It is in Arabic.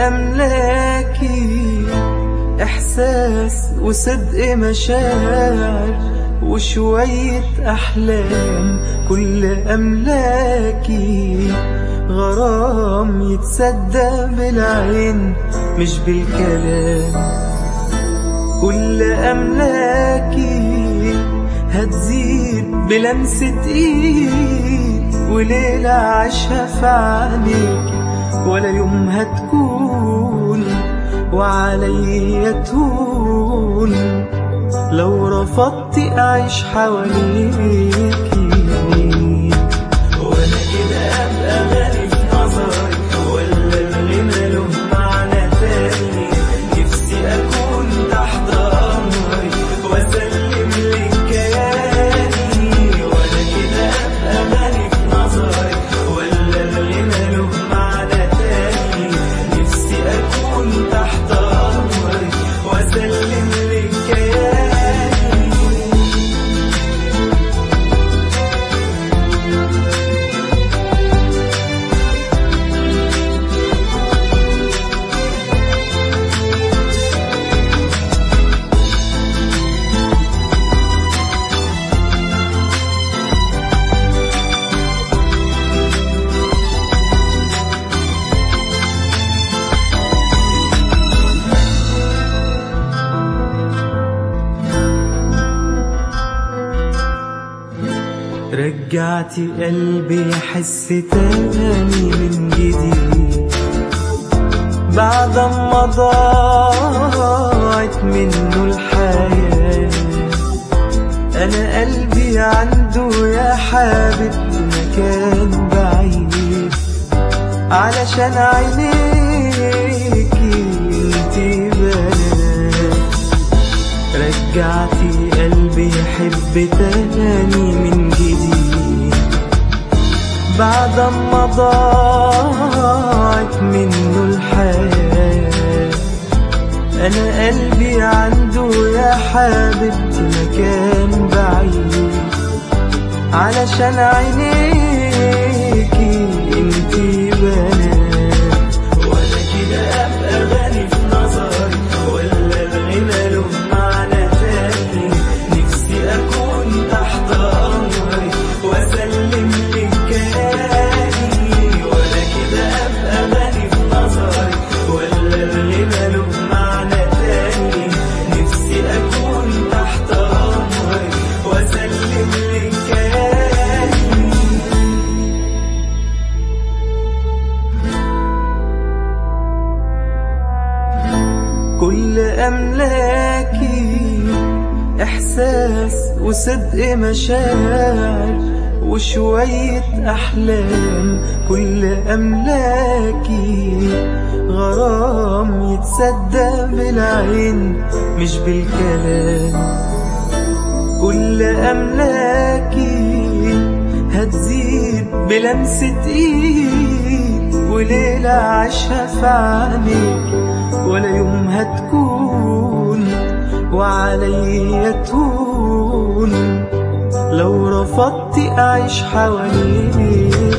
أملاكي إحساس وصدق مشاعر وشوية أحلام. كل أملاكي غرام يتصدق بالعين مش بالكلام. كل أملاكي هتزيد بلمسة إيد وليلة عاشها في عينيك ولا يوم هتكون وعليا تهون لو رفضت أعيش حواليكي. وأنا كده أبقى غالي في نظرك ولا الغنى له معنى تاني؟ نفسي أكون تحت أمرك وأسلم لك كياني. وأنا كده أبقى غالي في نظرك ولا الغنى له معنى تاني؟ نفسي أكون تحت أمرك وأسلم لك كياني. رجعتي قلبي يحس تاني من جديد بعد ما ضاعت منه الحياة. أنا قلبي عنده يا حبيبتي مكان بعيد علشان عينيكي انتي بنات. رجعتي قلبي يحب تاني من جديد بعد ما ضاعت منه الحياة. أنا قلبي عنده يا حبيبتي مكان بعيد علشان عينيكي انتي بنات. وأنا كده أبقى غالي في نظرك ولا الغنى له معنى تاني؟ نفسي أكون تحت أمرك وأسلم لك كياني. وأنا كده أبقى غالي في نظرك ولا الغنى له معنى تاني؟ نفسي أكون تحت أمرك وأسلم لك كياني. كل أملاكي إحساس وصدق مشاعر وشوية أحلام. كل أملاكي غرام يتصدق بالعين مش بالكلام. كل أملاكي هتزيد بلمسة إيد وليلة عاشها في عينيك ولا يوم هتكون وعليا تهون لو رفضت أعيش حواليك.